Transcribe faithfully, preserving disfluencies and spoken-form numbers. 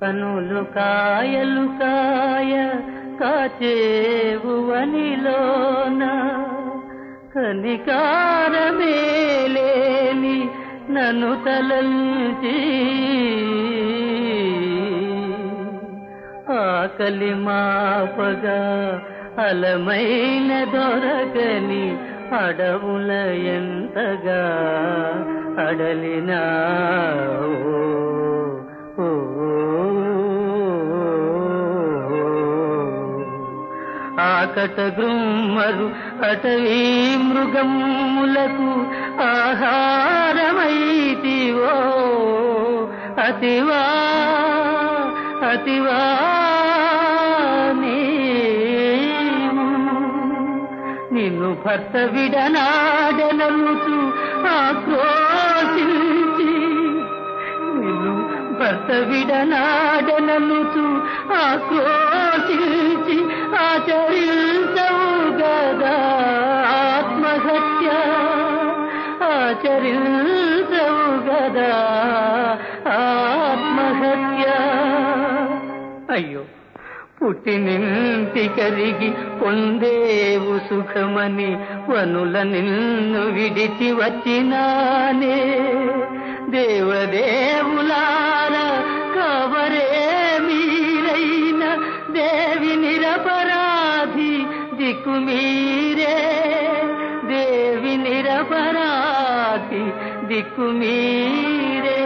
కనులు కాయలు కాయ కాచేవు వనిలోన కనికారమేలేని నన్ను తలంచి ఆకలి మాపగా అలమైన దొరకని అడవుల ఎంతగా అడలినా ఆకట గృమ్మరు అటవీ మృగములకు ఆహారమైతివో అతివా అతివా నిన్ను భర్త విడనాడనలుచు ఆక్రోశించి నిన్ను భర్త విడనాడనలుచు ఆక్రోశించి ఆచరించవు గదా ఆత్మహత్య ఆచరించవు గదా ఆత్మహత్య. అయ్యో పుట్టినింటి కరిగి పొందేవు సుఖమని వనుల నిన్ను విడిచి వచ్చినానే దేవదేవులార కవరే మీరైన దేవి నిరపరాధి దిక్కు మీరే దేవి నిరపరాధి దిక్కు మీరే.